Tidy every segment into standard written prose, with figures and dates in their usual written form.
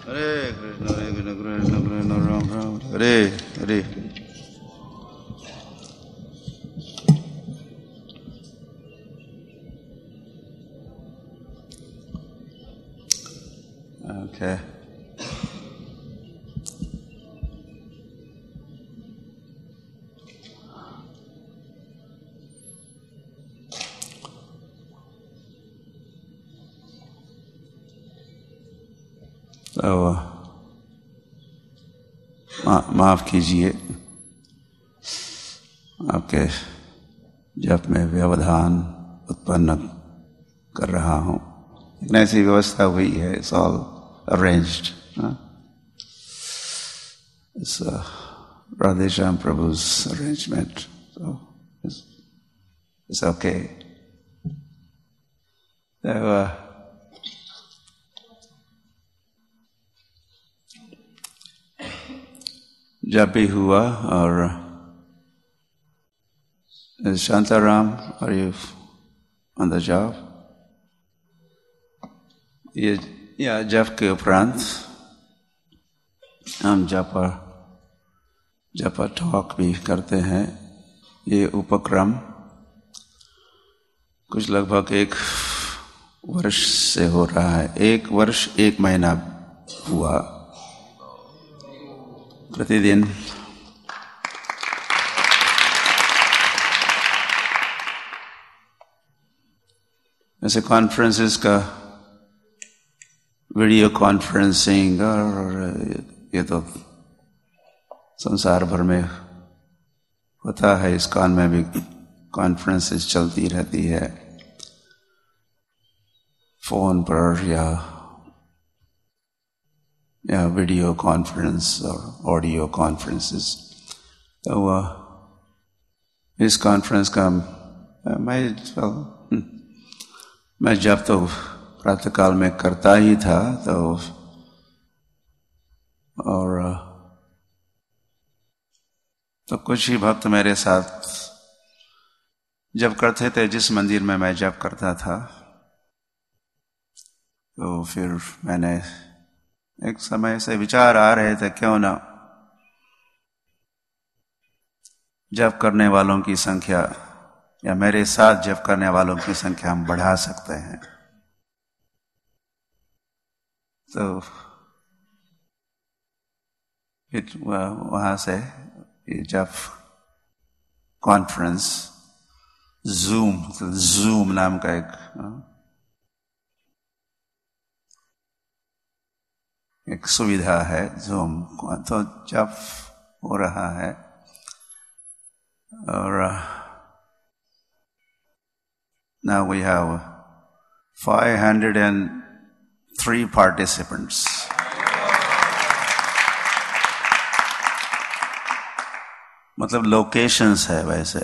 हरे कृष्ण कृष्ण कृष्ण राम राम हरे हरे। Okay. तो माफ कीजिए, आपके जब मैं व्यवधान उत्पन्न कर रहा हूँ। लेकिन ऐसी व्यवस्था हुई है, it's all arranged. It's Radheshyam प्रभु's arrangement, so it's okay. So, जब भी हुआ, और Shantaram, are you on the job? ये या जप के उपरांत हम जपा टॉक भी करते हैं। ये उपक्रम कुछ लगभग 1 वर्ष से हो रहा है। 1 वर्ष 1 महीना हुआ प्रतिदिन। ऐसे कॉन्फ्रेंसेस का वीडियो कॉन्फ्रेंसिंग, और ये तो संसार भर में होता है। इस्कॉन में भी कॉन्फ्रेंसेस चलती रहती है, फोन पर या वीडियो कॉन्फ्रेंस और ऑडियो कॉन्फ्रेंसेस। तो इस कॉन्फ्रेंस का मैं जब तो प्रातःकाल में करता ही था, तो कुछ ही भक्त मेरे साथ जब करते थे। जिस मंदिर में मैं जब करता था, तो फिर मैंने एक समय से विचार आ रहे थे, क्यों ना जप करने वालों की संख्या, या मेरे साथ जप करने वालों की संख्या हम बढ़ा सकते हैं। तो वहां से जब कॉन्फ्रेंस जूम नाम का एक सुविधा है, जूम, तो जब हो रहा है। और now we have 503 participants. मतलब लोकेशंस है वैसे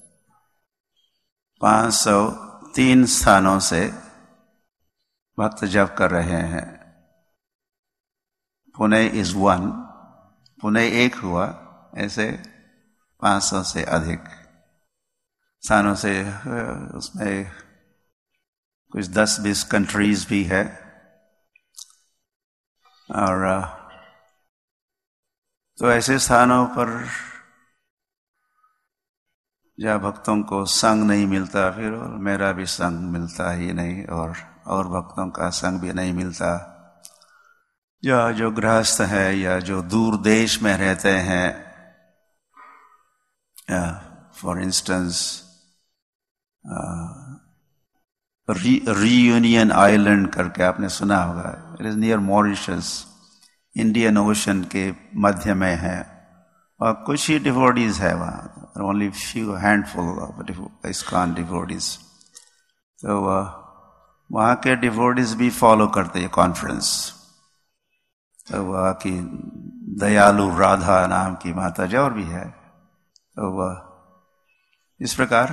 503 स्थानों से भक्त जप कर रहे हैं। पुणे is 1, पुणे 1 हुआ, ऐसे 500 से अधिक स्थानों से। उसमें कुछ 10-20 कंट्रीज भी है। और तो ऐसे स्थानों पर जहाँ भक्तों को संग नहीं मिलता, फिर मेरा भी संग मिलता ही नहीं, और भक्तों का संग भी नहीं मिलता। या जो गृहस्थ है या जो दूर देश में रहते हैं, फॉर इंस्टेंस रीयूनियन आइलैंड करके आपने सुना होगा, it is near Mauritius, Indian ocean के मध्य में है, और कुछ ही डिवोटीज है वहाँ, only few handful of ISKCON devotees. तो वहाँ के डिवोटीज भी फॉलो करते हैं कॉन्फ्रेंस। तो वहाँ की दयालु राधा नाम की माता जी और भी है। तो इस प्रकार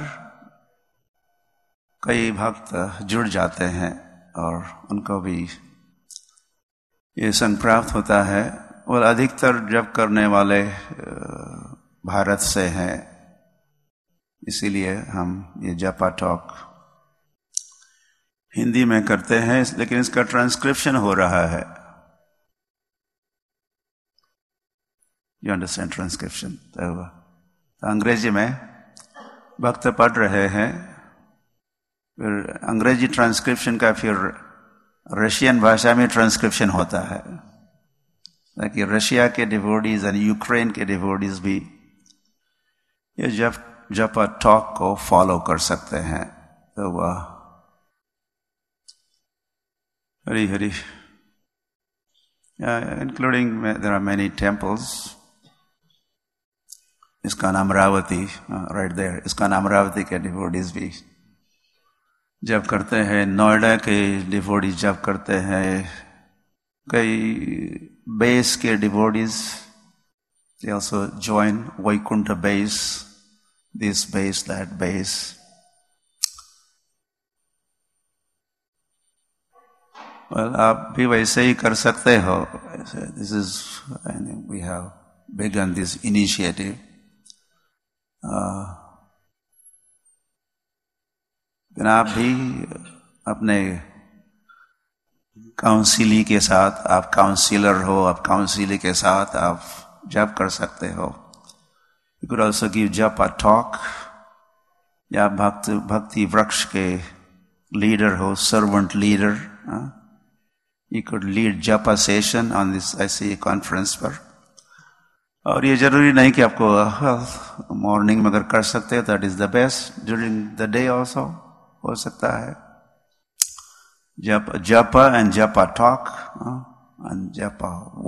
कई भक्त जुड़ जाते हैं, और उनको भी ये संग प्राप्त होता है। और अधिकतर जप करने वाले भारत से हैं, इसीलिए हम ये जपा टॉक हिंदी में करते हैं। लेकिन इसका ट्रांसक्रिप्शन हो रहा है, यू अंडरस्टैंड ट्रांसक्रिप्शन? तो अंग्रेजी में भक्त पढ़ रहे हैं, फिर अंग्रेजी ट्रांसक्रिप्शन का फिर रशियन भाषा में ट्रांसक्रिप्शन होता है, ताकि रशिया के डिवोटीज और यूक्रेन के डिवोटीज भी ये जप टॉक को फॉलो कर सकते हैं। तो वह Hari Hari, including there are many temples. इसका नाम अमरावती, राइट देयर, इसका नाम अमरावती के डिवोटीज भी जप करते हैं, नोएडा के डिवोटीज जप करते हैं, कई बेस के devotees they also join Vaikuntha base, this base, that base. Well, आप भी वैसे ही कर सकते हो। This is, I think we have begun this initiative. आप भी अपने काउंसिली के साथ, आप काउंसिलर हो, आप काउंसिली के साथ आप जप कर सकते हो। You could also give japa talk, या भक्ति वृक्ष के लीडर हो, servant leader, you could lead japa session on this ICA conference पर। और ये जरूरी नहीं कि आपको मॉर्निंग में अगर कर सकते हैं, that is the best, during the day also हो सकता है। Japa and japa talk, and japa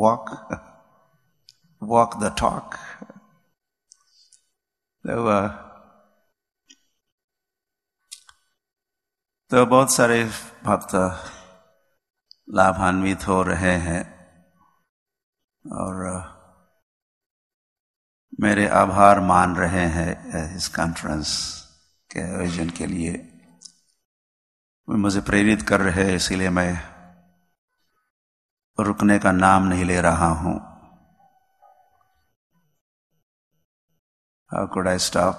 walk the talk. तो बहुत सारे भक्त लाभान्वित हो रहे हैं और मेरे आभार मान रहे हैं इस कॉन्फ्रेंस के आयोजन के लिए। मुझे प्रेरित कर रहे हैं, इसीलिए मैं रुकने का नाम नहीं ले रहा हूं। How could I stop?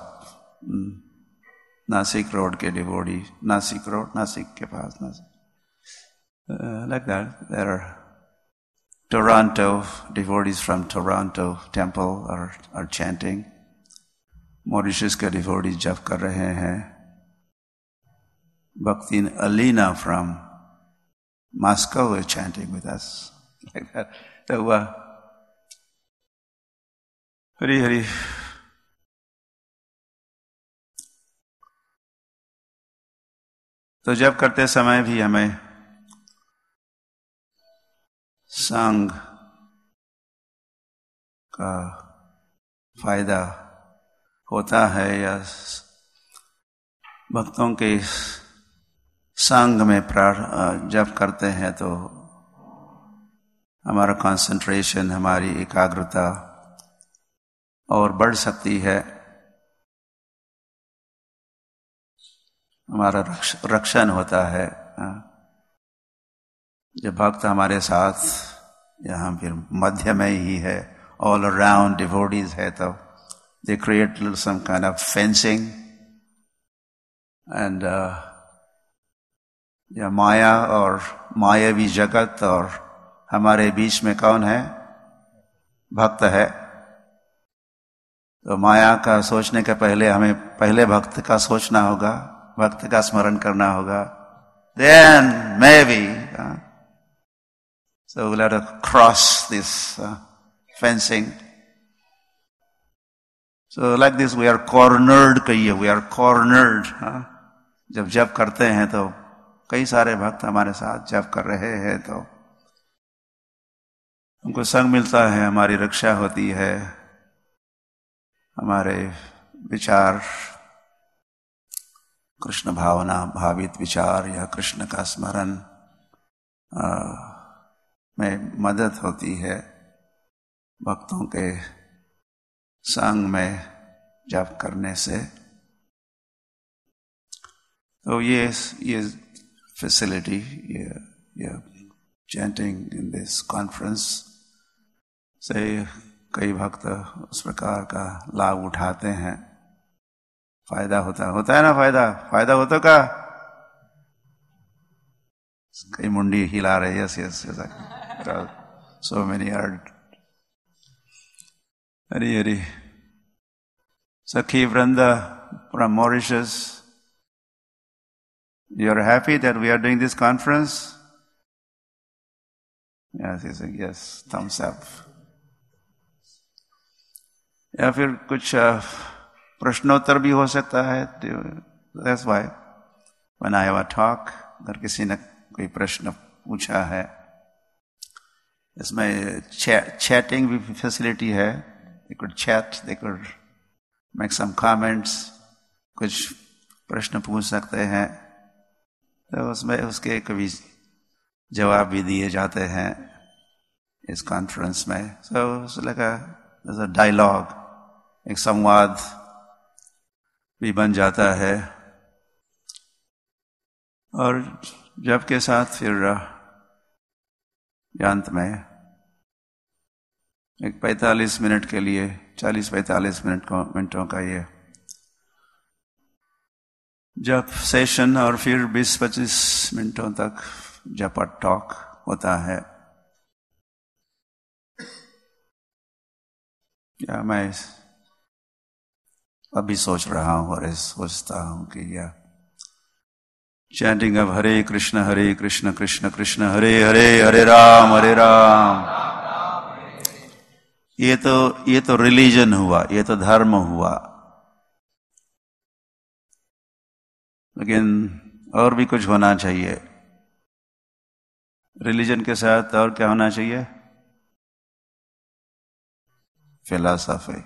Nashik road के डिवोटी, नासिक रोड, नासिक के पास, like that. There are Toronto devotees from Toronto temple are chanting. Mauritius के devotees जप कर रहे हैं। Bhakti Alina from Moscow is chanting with us, like that. So, Hari Hari. तो जब करते समय भी हमें संग का फायदा होता है, या भक्तों के संग में जब करते हैं तो हमारा कंसंट्रेशन, हमारी एकाग्रता और बढ़ सकती है, हमारा रक्षण होता है। जब भक्त हमारे साथ या हम फिर मध्य में ही है, ऑल अराउंड डिवोटीज है, तो they create some kind of fencing and या माया और मायावी जगत और हमारे बीच में कौन है? भक्त है। तो माया का सोचने के पहले हमें पहले भक्त का सोचना होगा, भक्त का स्मरण करना होगा, then maybe so we'll have to cross this fencing. So like this we are cornered, कहिए, we are cornered. जब जप करते हैं तो कई सारे भक्त हमारे साथ जप कर रहे हैं, तो हमको संग मिलता है, हमारी रक्षा होती है, हमारे विचार कृष्ण भावना भावित विचार या कृष्ण का स्मरण में मदद होती है। भक्तों के संग में जप करने से तो ये फैसिलिटी, ये चैंटिंग इन दिस कॉन्फ्रेंस से कई भक्त उस प्रकार का लाभ उठाते हैं। फायदा होता है ना? फायदा होता का? कई मुंडी हिला रहे हैं, yes, so many are Hari Hari. Sakhi Vranda from Mauritius, you are happy that we are doing this conference? Yes, he's saying yes, thumbs up. या फिर कुछ प्रश्नोत्तर भी हो सकता है. That's why when I have a talk, अगर किसी ने कोई प्रश्न पूछा है, इसमें chatting भी facility है. They could chat, they could make some comments, कुछ प्रश्न पूछ सकते हैं, तो उसमें उसके कभी जवाब भी दिए जाते हैं इस कॉन्फ्रेंस में. So it's like a dialogue, एक संवाद भी बन जाता है. और जब के साथ फिर अंत में एक 45 मिनट के लिए, 40-45 मिनटों का ये जब सेशन, और फिर 20-25 मिनटों तक जब टॉक होता है. या मैं अभी सोच रहा हूँ और सोचता हूँ कि या चैंटिंग ऑफ हरे कृष्ण कृष्ण कृष्ण हरे हरे, हरे राम ये तो रिलीजन हुआ, ये तो धर्म हुआ. लेकिन और भी कुछ होना चाहिए. रिलीजन के साथ और क्या होना चाहिए? फिलॉसफी.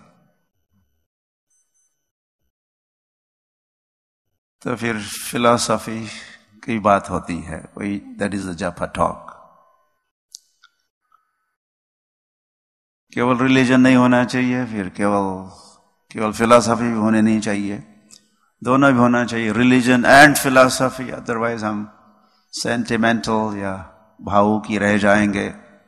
तो फिर फिलॉसफी की बात होती है कोई, that is the japa talk. केवल रिलीजन नहीं होना चाहिए, फिर केवल फिलॉसफी भी होने नहीं चाहिए, दोनों भी होना चाहिए, रिलीजन एंड फिलॉसफी. अदरवाइज हम सेंटिमेंटल या भावुक ही रह जाएंगे.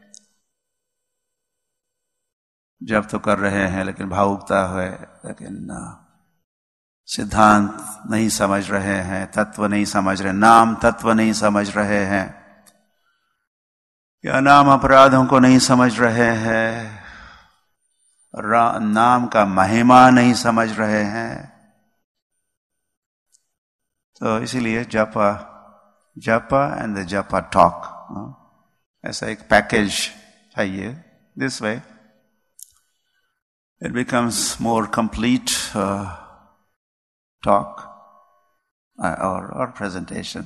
जब तो कर रहे हैं लेकिन भावुकता है, लेकिन सिद्धांत नहीं समझ रहे हैं, तत्व नहीं समझ रहे, नाम तत्व नहीं समझ रहे हैं, या नाम अपराधों को नहीं समझ रहे हैं, नाम का महिमा नहीं समझ रहे हैं. तो इसीलिए जपा एंड द जपा टॉक, ऐसा एक पैकेज चाहिए. This way it becomes more complete talk or presentation.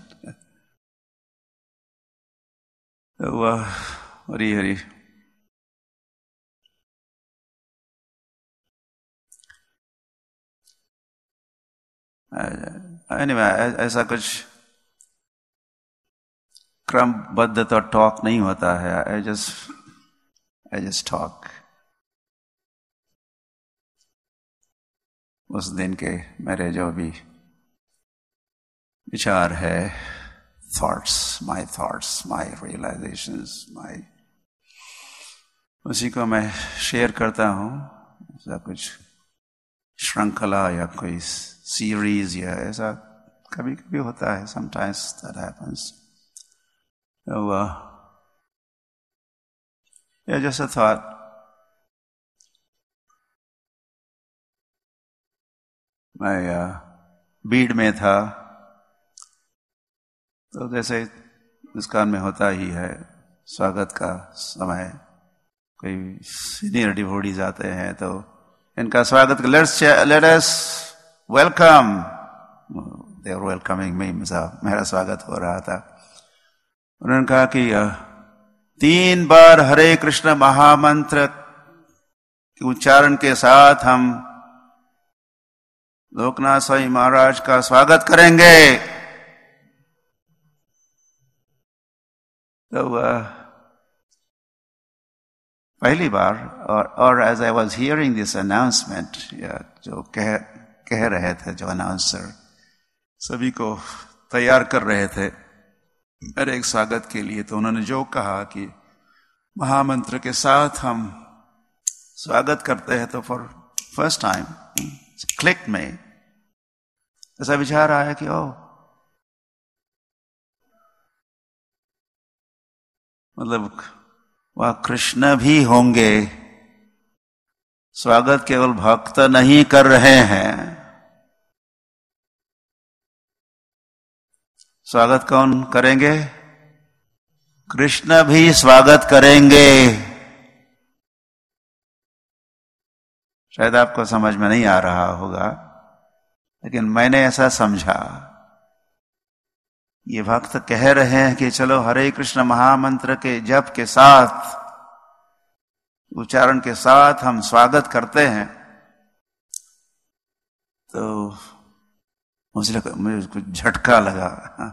So, Hari Hari. Anyway, ऐसा कुछ क्रमबद्ध तो टॉक नहीं होता है. I just talk. उस दिन के मेरे जो भी विचार है, थॉट्स, माय रियलाइजेशंस, उसी को मैं शेयर करता हूँ. ऐसा कुछ श्रृंखला या कोई सीरीज या ऐसा कभी कभी होता है. Sometimes that happens. या जैसा थॉट, मैं बीड में था, तो जैसे इस कान में होता ही है, स्वागत का समय कोई सीनियर डिवोटीज आते हैं तो इनका स्वागत, let us welcome. They are welcoming me, मेरा स्वागत हो रहा था. उन्होंने कहा कि 3 बार हरे कृष्ण महामंत्र के उच्चारण के साथ हम लोकनाथ स्वामी महाराज का स्वागत करेंगे. तो पहली बार, और as I was hearing this announcement, जो कह रहे थे, जो अनाउंसर सभी को तैयार कर रहे थे मेरे एक स्वागत के लिए, तो उन्होंने जो कहा कि महामंत्र के साथ हम स्वागत करते हैं, तो फॉर फर्स्ट टाइम क्लिक में ऐसा विचार आया कि मतलब वह कृष्ण भी होंगे स्वागत केवल भक्त नहीं कर रहे हैं, स्वागत कौन करेंगे? कृष्ण भी स्वागत करेंगे। शायद आपको समझ में नहीं आ रहा होगा, लेकिन मैंने ऐसा समझा। ये भक्त कह रहे हैं कि चलो हरे कृष्ण महामंत्र के जप के साथ, उच्चारण के साथ हम स्वागत करते हैं। तो मुझे कुछ झटका लगा।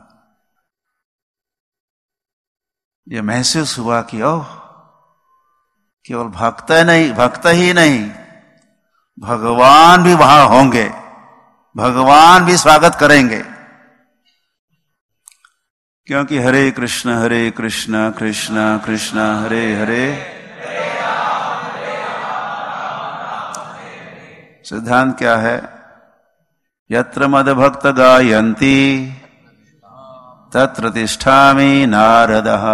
ये महसूस हुआ कि ओह, केवल भक्त ही नहीं, भगवान भी वहां होंगे, भगवान भी स्वागत करेंगे। क्योंकि हरे कृष्ण कृष्ण कृष्ण हरे हरे, सिद्धांत क्या है? यत्र मद भक्त गायन्ति तत्र तिष्ठामि नारदः।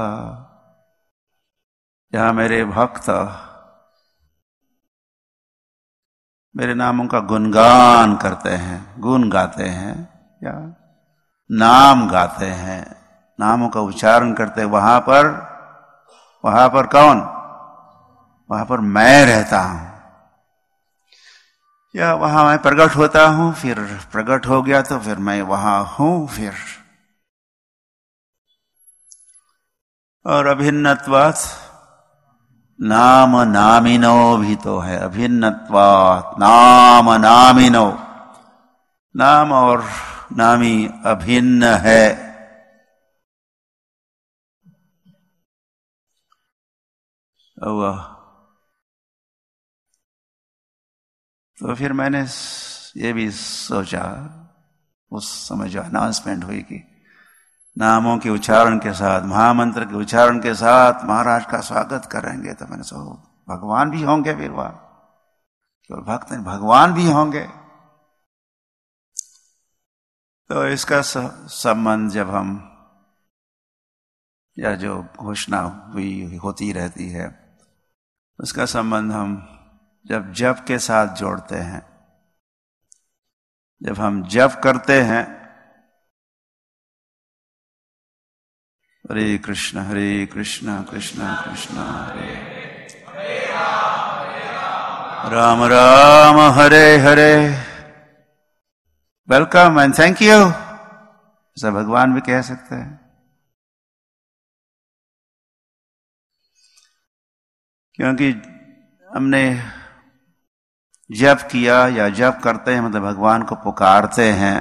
जहां मेरे भक्त मेरे नामों का गुणगान करते हैं, गुण गाते हैं या नाम गाते हैं, नामों का उच्चारण करते हैं, वहां पर कौन? वहां पर मैं रहता हूं, या वहां मैं प्रकट होता हूं, फिर प्रकट हो गया तो फिर मैं वहां हूं फिर। और अभिन्नत्वात् नाम नामिनो भी तो है, अभिन्नत्वात् नाम नामिनो, नाम और नामी अभिन्न है। तो फिर मैंने ये भी सोचा, उस समय जो अनाउंसमेंट हुई कि नामों के उच्चारण के साथ, महामंत्र के उच्चारण के साथ महाराज का स्वागत करेंगे, तो मैंने सोचा भगवान भी होंगे फिर वहां, केवल भक्त नहीं, भगवान भी होंगे। तो इसका संबंध जब हम, या जो घोषणा होती रहती है, उसका संबंध हम जब जप के साथ जोड़ते हैं। जब हम जप करते हैं Hare Krishna Krishna Krishna Hare Ram Ram Hare Hare, welcome and thank you, ऐसा भगवान भी कह सकते हैं। क्योंकि हमने जप किया या जप करते हैं, मतलब भगवान को पुकारते हैं।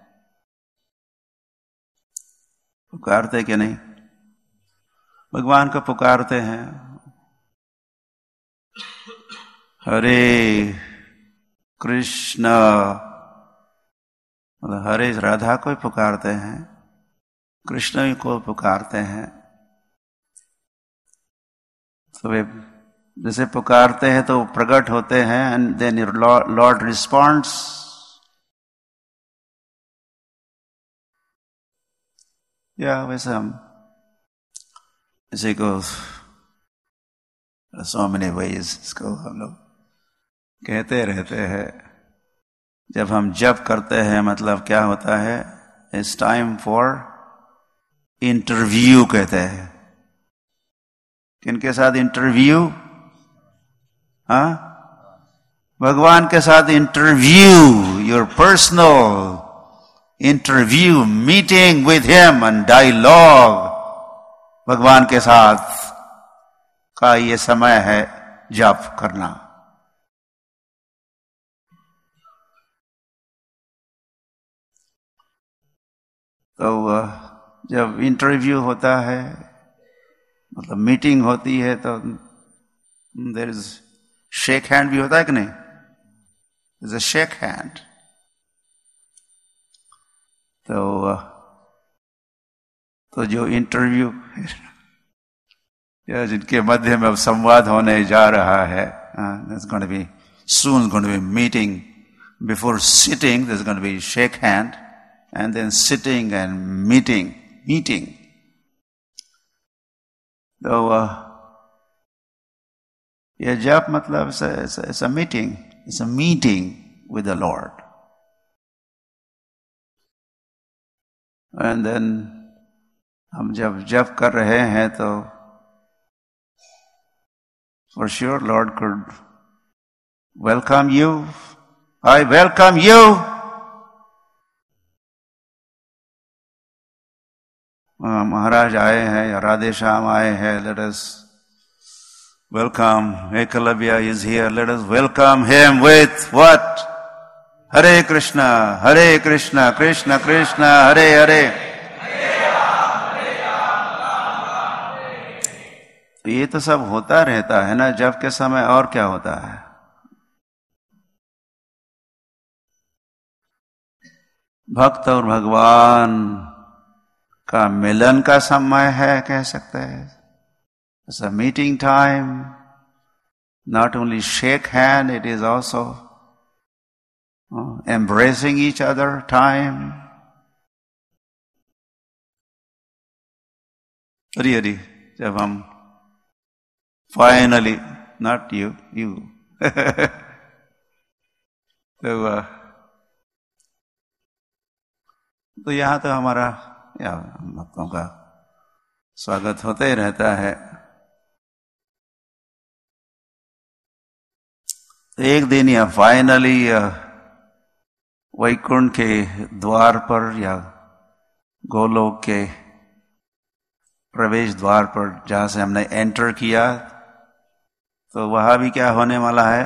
पुकारते कि नहीं? भगवान को पुकारते हैं। हरे कृष्ण, मतलब हरे राधा को पुकारते हैं, कृष्ण को पुकारते हैं। तो वे जैसे पुकारते हैं तो प्रकट होते हैं, एंड देन लॉर्ड रिस्पॉन्ड्स। या वैसे हम इसी को so many ways इसको हम लोग कहते रहते हैं। जब हम जप करते हैं मतलब क्या होता है? इट्स टाइम फॉर इंटरव्यू कहते हैं। किनके साथ इंटरव्यू? हाँ, भगवान के साथ interview, your personal interview, meeting with him and dialogue. भगवान के साथ का ये समय है जप करना। तो जब इंटरव्यू होता है, मतलब मीटिंग होती है, तो देयर इज शेक हैंड भी होता है कि नहीं? Is a shake hand. तो जो इंटरव्यू या जिनके मध्य में अब संवाद होने जा रहा है, there's going to be soon going to be meeting. Before sitting, there's going to be shake hand, and then sitting and meeting. तो ये जप मतलब it's a meeting. It's a meeting with the Lord. And then हम जब जप कर रहे हैं तो for sure Lord could welcome you. I welcome you. महाराज आए हैं या राधे श्याम आए हैं. Let us welcome Ekalavya is here. Let us welcome him with what? Hare Krishna, Krishna Krishna, Hare Hare. तो ये तो सब होता रहता है ना जप के समय. और क्या होता है? भक्त और भगवान का मिलन का समय है, कह सकते हैं. It's a meeting time. Not only shake hand, it is also embracing each other time. Hari Hari. जब हम finally, not you. तो यहाँ तो हमारा या भक्तों का स्वागत होता ही रहता है. तो एक दिन या फाइनली वैकुंठ के द्वार पर या गोलोक के प्रवेश द्वार पर जहां से हमने एंटर किया, तो वहां भी क्या होने वाला है?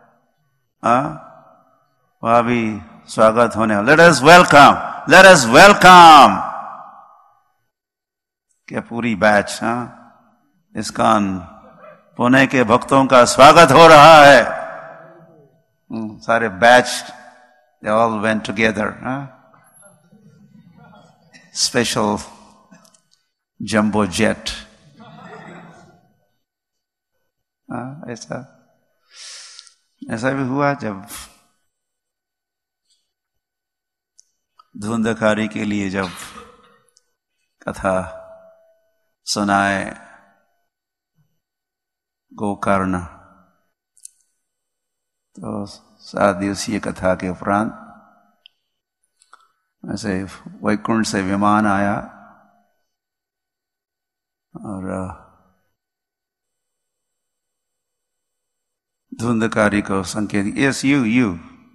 वहां भी स्वागत होने वाला. Let us welcome. क्या पूरी बैच इस्कॉन पुणे के भक्तों का स्वागत हो रहा है. सारे batch, they all went together. Special jumbo jet. ऐसा भी हुआ जब धुंधकारी के लिए जब कथा सुनाए गोकर्ण, तो 7 दिवसीय कथा के उपरांत ऐसे वैकुंठ से विमान आया और धुंधकारी को संकेत, यस यू,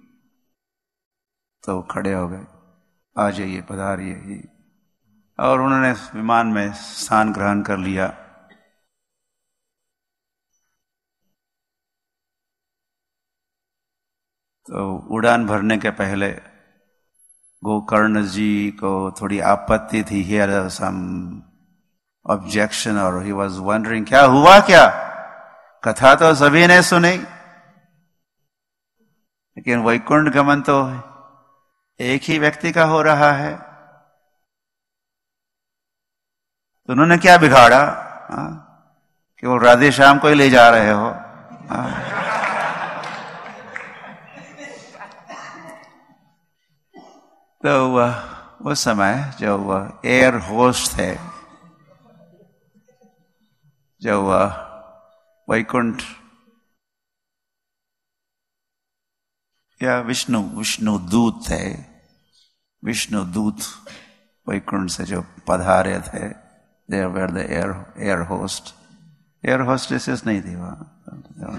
तो खड़े हो गए, आ जाइए, पधारिए. और उन्होंने विमान में स्थान ग्रहण कर लिया. तो उड़ान भरने के पहले गोकर्ण जी को थोड़ी आपत्ति थी. ही हैड सम ऑब्जेक्शन और ही वाज वंडरिंग क्या हुआ. क्या कथा तो सभी ने सुनी, लेकिन वैकुंठ गमन तो एक ही व्यक्ति का हो रहा है. तो उन्होंने क्या बिगाड़ा कि वो राधे श्याम को ही ले जा रहे हो. तो उस समय जो एयर होस्ट थे, जो वैकुंठ या विष्णु दूत थे, विष्णु दूत वैकुंठ से जो पधारे थे, they were the air host. Air hostesses नहीं थी वहां,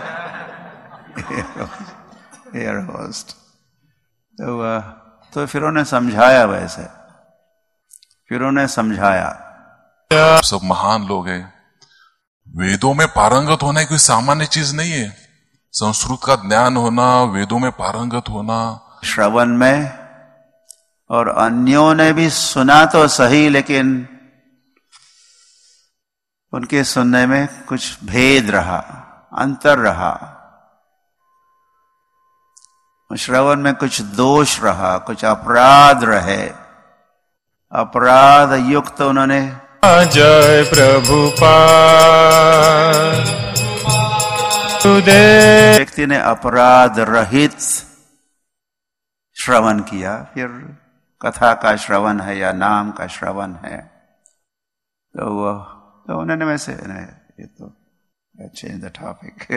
एयर होस्ट. तो फिर उन्होंने समझाया, वैसे फिर उन्होंने समझाया. सब महान लोग हैं. वेदों में पारंगत होना कोई सामान्य चीज नहीं है. संस्कृत का ज्ञान होना, वेदों में पारंगत होना, श्रवण में, और अन्यों ने भी सुना तो सही, लेकिन उनके सुनने में कुछ भेद रहा, अंतर रहा. श्रवण में कुछ दोष रहा, कुछ अपराध रहे. अपराध युक्त उन्होंने जय प्रभुपाद व्यक्ति ने अपराध रहित श्रवण किया. फिर कथा का श्रवण है या नाम का श्रवण है, तो उन्होंने वैसे ये तो Let's change the topic.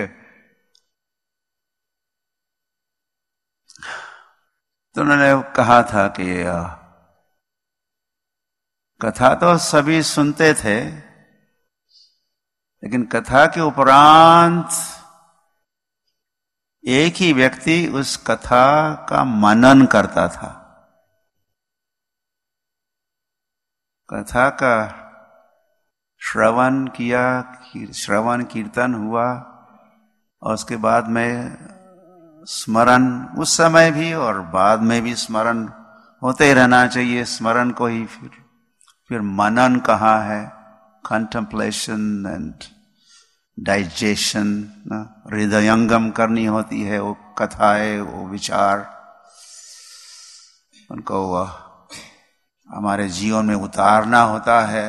तो उन्होंने कहा था कि कथा तो सभी सुनते थे, लेकिन कथा के उपरांत एक ही व्यक्ति उस कथा का मनन करता था। कथा का श्रवण किया, श्रवण कीर्तन हुआ, और उसके बाद में स्मरण, उस समय भी और बाद में भी स्मरण होते ही रहना चाहिए। स्मरण को ही फिर मनन कहाँ है, कंटेम्पलेशन एंड डाइजेशन, हृदयंगम करनी होती है वो कथाएं, वो विचार, उनको हमारे जीवन में उतारना होता है।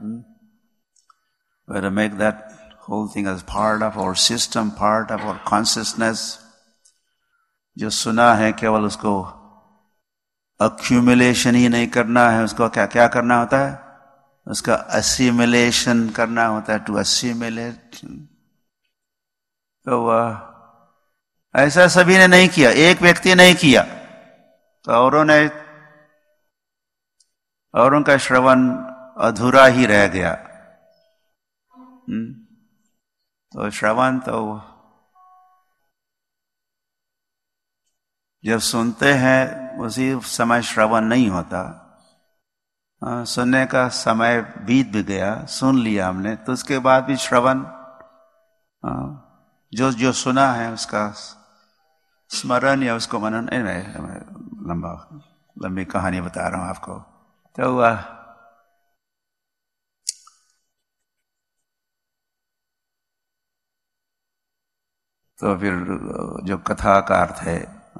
To make that whole thing as part of our system, part of our consciousness. जो सुना है केवल उसको accumulation ही नहीं करना है, उसको क्या क्या करना होता है, उसका assimilation करना होता है, to assimilate। तो ऐसा सभी ने नहीं किया, एक व्यक्ति नहीं किया, तो औरों का श्रवण अधूरा ही रह गया। तो श्रवण तो जब सुनते हैं उसी समय श्रवण नहीं होता। सुनने का समय बीत भी गया, सुन लिया हमने, तो उसके बाद भी श्रवण, जो सुना है उसका स्मरण या उसको मनन। लंबी कहानी बता रहा हूं आपको। तो फिर जो कथा का अर्थ है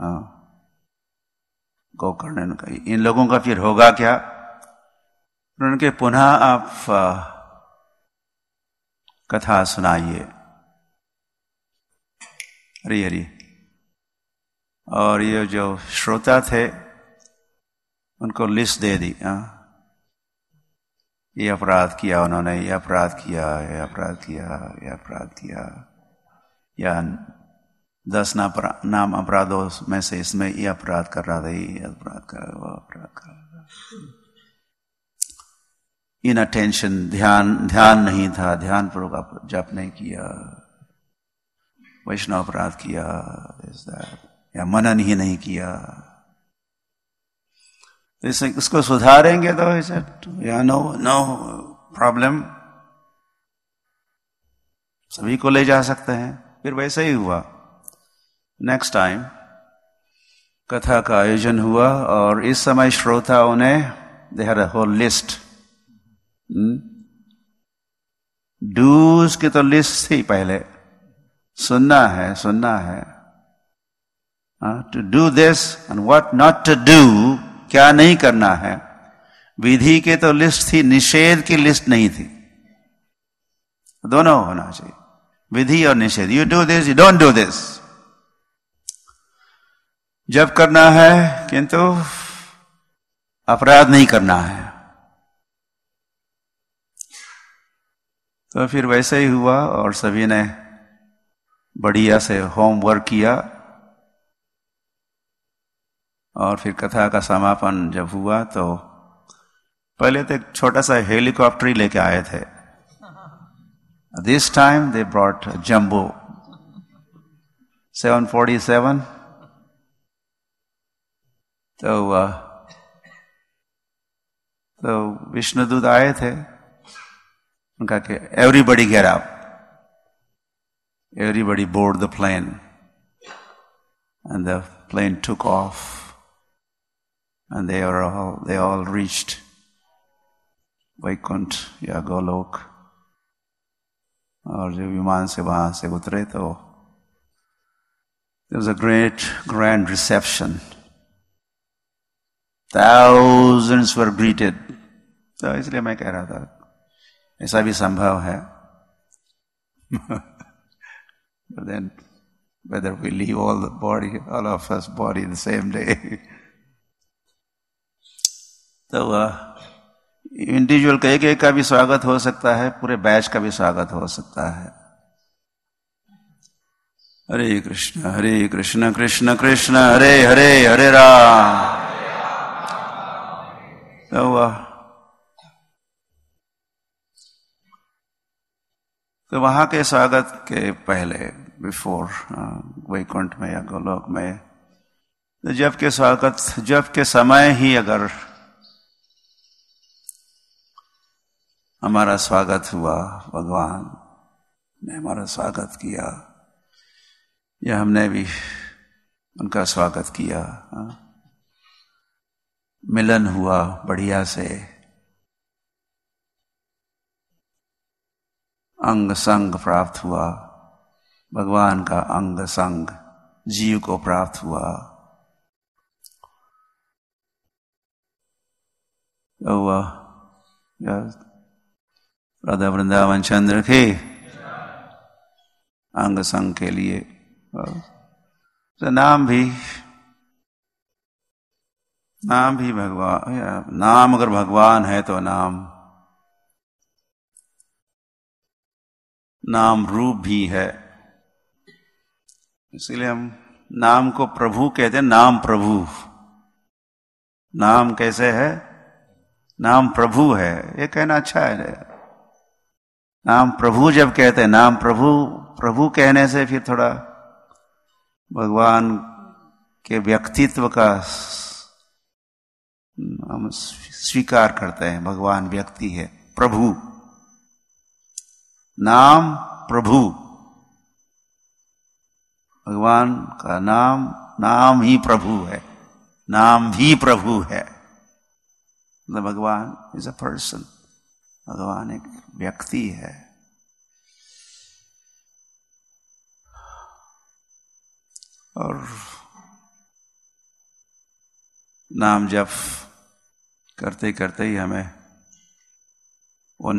को करने का, इन लोगों का फिर होगा क्या, उनके पुनः आप कथा सुनाइए, हरी हरी। और ये जो श्रोता थे उनको लिस्ट दे दी, ये अपराध किया उन्होंने, ये अपराध किया, ये अपराध किया, ये अपराध किया, या 10 नाम अपराधों में से इसमें ये अपराध कर रहा था, ये अपराध कर रहा, वो अपराध कर रहा। इनअटेंशन, ध्यान नहीं था, ध्यान पूर्वक जप नहीं किया, वैष्णव अपराध किया, या मनन ही नहीं किया। इसे उसको सुधारेंगे तो या नो प्रॉब्लम, सभी को ले जा सकते हैं। फिर वैसे ही हुआ। नेक्स्ट टाइम कथा का आयोजन हुआ और इस समय श्रोताओं ने, they had a whole list. Dos की तो लिस्ट थी पहले, सुनना है to do this and what not to do, क्या नहीं करना है। विधि के तो लिस्ट थी, निषेध की लिस्ट नहीं थी। दोनों होना चाहिए, विधि और निषेध। You do this, you don't do this. जब करना है किंतु अपराध नहीं करना है। तो फिर वैसे ही हुआ और सभी ने बढ़िया से होमवर्क किया। और फिर कथा का समापन जब हुआ तो पहले तो एक छोटा सा हेलीकॉप्टर ही लेके आए थे। This time they brought a jumbo 747. तो विष्णुदूत आए थे, उनका कि everybody get up, everybody board the plane, and the plane took off, and they all reached Vaikunt या गोलोक। और जब विमान से वहां से उतरे तो there was a great grand reception. Thousands were greeted. तो इसलिए मैं कह रहा था ऐसा भी संभव है। But then whether we leave all of us body the same day. तो इंडिविजुअल का एक का भी स्वागत हो सकता है, पूरे बैच का भी स्वागत हो सकता है। हरे कृष्ण कृष्ण कृष्ण हरे हरे, हरे राम। तो वहां के स्वागत के पहले, बिफोर वैकुंठ में या गोलोक में, तो जब के समय ही अगर हमारा स्वागत हुआ, भगवान ने हमारा स्वागत किया या हमने भी उनका स्वागत किया, मिलन हुआ बढ़िया से, अंग संग प्राप्त हुआ, भगवान का अंग संग जीव को प्राप्त हुआ, तो राधा वृंदावन चंद्र के अंग संग के लिए तो नाम भी भगवान, नाम अगर भगवान है तो नाम रूप भी है। इसीलिए हम नाम को प्रभु कहते हैं, नाम प्रभु। नाम कैसे है? नाम प्रभु है, ये कहना अच्छा है। नाम प्रभु जब कहते हैं, नाम प्रभु कहने से फिर थोड़ा भगवान के व्यक्तित्व का हम स्वीकार करते हैं। भगवान व्यक्ति है, प्रभु, नाम प्रभु, भगवान का नाम ही प्रभु है, नाम भी प्रभु है। मतलब भगवान इज अ पर्सन, भगवान एक व्यक्ति है। और नाम जप करते करते ही हमें वो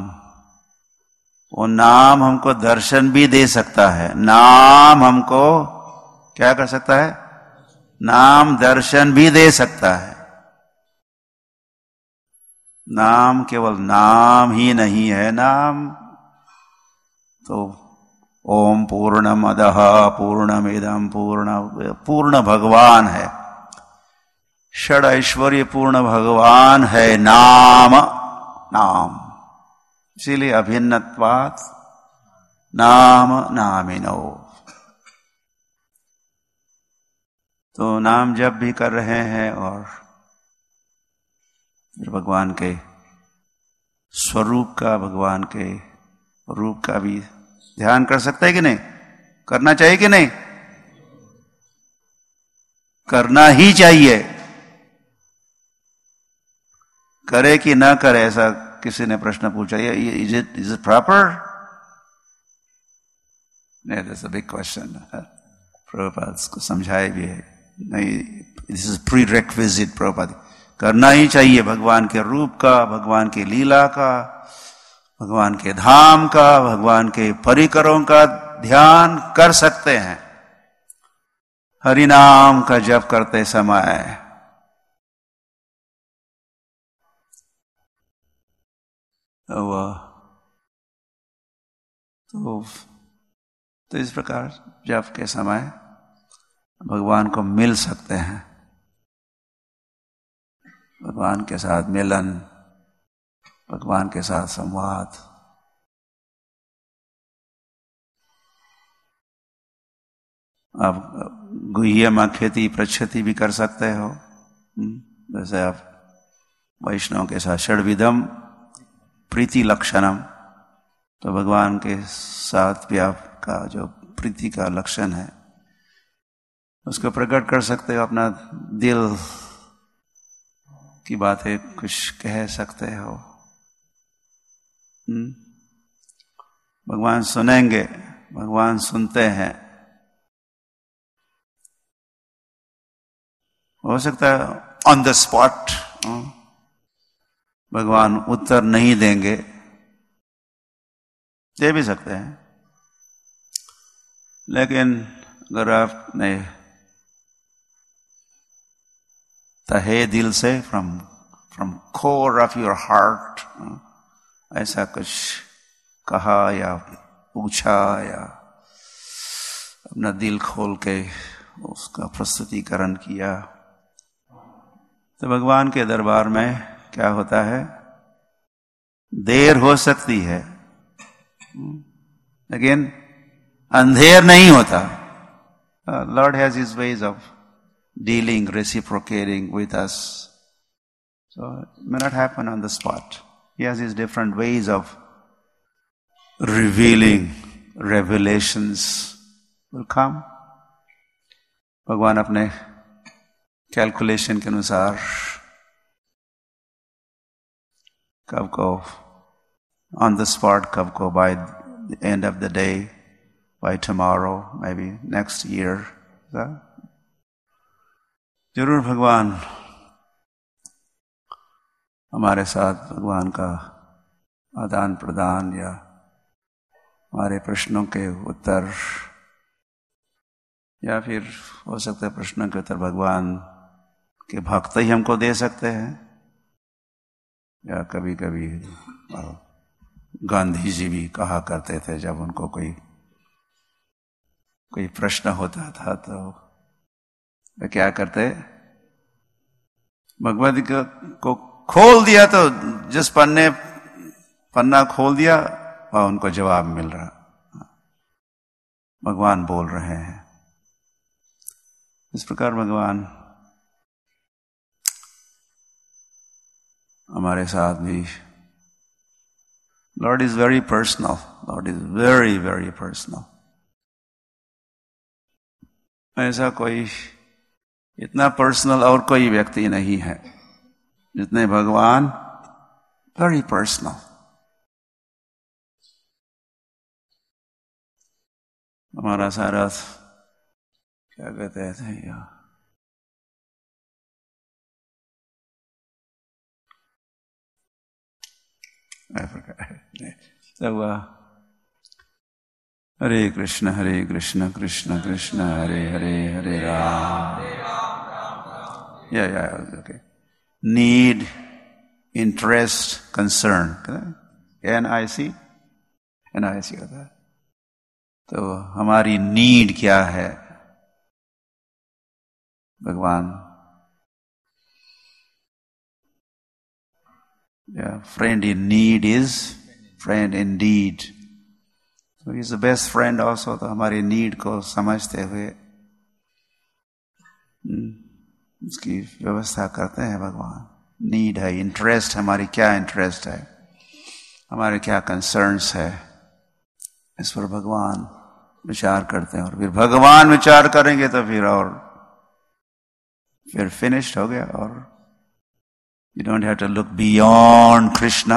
नाम हमको दर्शन भी दे सकता है। नाम हमको क्या कर सकता है? नाम दर्शन भी दे सकता है। नाम केवल नाम ही नहीं है, नाम तो ओम पूर्णमदः पूर्णमिदं पूर्ण भगवान है, षड ऐश्वर्य पूर्ण भगवान है नाम। इसीलिए अभिन्नत्वात् नाम नामिनो। तो नाम जप भी कर रहे हैं और फिर भगवान के स्वरूप का, भगवान के रूप का भी ध्यान कर सकते हैं कि नहीं? करना चाहिए कि नहीं? करना ही चाहिए। करे कि ना करे, ऐसा किसी ने प्रश्न पूछा, इज इट प्रॉपर? नहीं, that's a big question. Prabhupada को समझाए भी है, नहीं, this is prerequisite. Prabhupada करना ही चाहिए। भगवान के रूप का, भगवान की लीला का, भगवान के धाम का, भगवान के परिकरों का ध्यान कर सकते हैं हरि नाम का जप करते समय। तो इस प्रकार जप के समय भगवान को मिल सकते हैं, भगवान के साथ मिलन, भगवान के साथ संवाद। आप गुह्यम खेती प्रच्छति भी कर सकते हो। जैसे आप वैष्णव के साथ षड्विधम प्रीति लक्षणम, तो भगवान के साथ भी आपका जो प्रीति का लक्षण है उसको प्रकट कर सकते हो। अपना दिल की बातें कुछ कह सकते हो। भगवान सुनेंगे, भगवान सुनते हैं। हो सकता है ऑन द स्पॉट भगवान उत्तर नहीं देंगे, दे भी सकते हैं, लेकिन अगर आपने तहे दिल से from core of your heart ऐसा कुछ कहा या पूछा या अपना दिल खोल के उसका प्रस्तुतिकरण किया। तो भगवान के दरबार में क्या होता है, देर हो सकती है लेकिन अंधेर नहीं होता। Lord has his ways of dealing, reciprocating with us. So it may not happen on the spot. He has his different ways of revealing, revelations will come. भगवान अपने कैलकुलेशन के अनुसार कब को on the spot, कब को by the end of the day, by tomorrow, maybe next year. जरूर भगवान हमारे साथ भगवान का आदान प्रदान या हमारे प्रश्नों के उत्तर, या फिर हो सकता है प्रश्नों के उत्तर भगवान के भक्त ही हमको दे सकते हैं, या कभी कभी गांधी जी भी कहा करते थे जब उनको कोई प्रश्न होता था तो वे क्या करते, भगवद गीता को खोल दिया तो जिस पन्ना खोल दिया वह उनको जवाब मिल रहा, भगवान बोल रहे हैं। इस प्रकार भगवान हमारे साथ भी, Lord is very personal. Lord is very, very personal. ऐसा कोई इतना पर्सनल और कोई व्यक्ति नहीं है जितने भगवान very personal. हमारा सारा क्या कहते थे यार, सब हरे Krishna Krishna Krishna Hare Hare, Hare Ram. Okay. Need, interest, concern. NIC होता है। तो हमारी नीड क्या है, भगवान friend in need is friend indeed. So he is the best friend also. तो हमारी नीड को समझते हुए उसकी व्यवस्था करते हैं भगवान। नीड है, इंटरेस्ट, हमारी क्या इंटरेस्ट है, हमारे क्या कंसर्न्स है, इस पर भगवान विचार करते हैं। और फिर भगवान विचार करेंगे तो फिर फिनिश्ड हो गया। और you don't have to look beyond Krishna.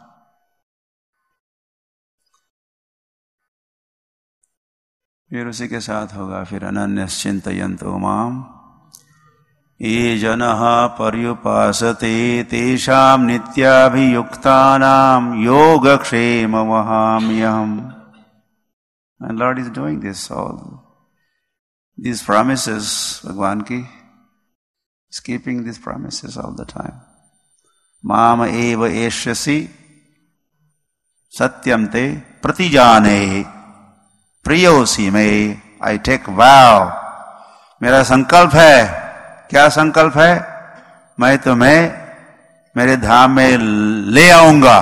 फिर उसी के साथ होगा फिर अनन्यश्चिन्तयन्तो माम ये जनः पर्युपासते तेषां नित्याभियुक्तानां योगक्षेम वहाम्यहम्. And Lord is doing this, all these promises, Bhagwan ki is keeping these promises all the time. Mama eva eshyasi satyam te pratijane priyosi me. I take vow. मेरा संकल्प है। क्या संकल्प है? मैं तुम्हें मेरे धाम में ले आऊंगा।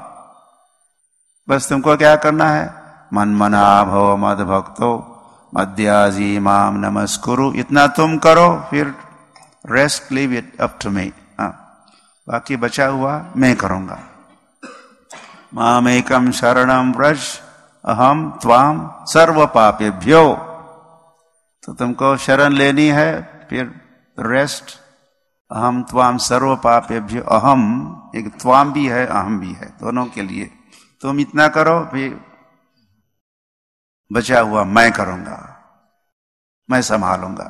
बस तुमको क्या करना है? मन मना भव मद भक्तो मद्याजी माम नमस्कुरु। इतना तुम करो, फिर rest leave it up to me. बाकी बचा हुआ मैं करूंगा। माम एकम शरणम व्रज अहम त्वाम सर्व पापेभ्यो। तो तुमको शरण लेनी है, फिर रेस्ट अहम त्वाम सर्व पापेभ्यो। अहम एक त्वाम भी है, अहम भी है, दोनों के लिए। तुम इतना करो, फिर बचा हुआ मैं करूंगा, मैं संभालूंगा।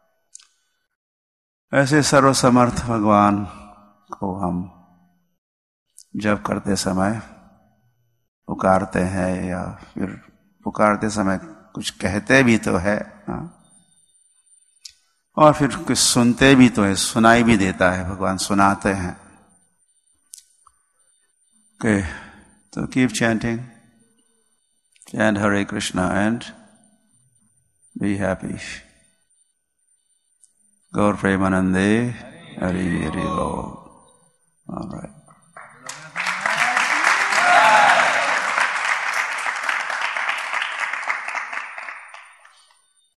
ऐसे सर्वसमर्थ भगवान को हम जब करते समय पुकारते हैं, या फिर पुकारते समय कुछ कहते भी तो है, और फिर कुछ सुनते भी तो है, सुनाई भी देता है, भगवान सुनाते हैं। Okay, so keep chanting, chant Hare Krishna and Be happy. Gaur Premanande, Hari Hari Lord. All right.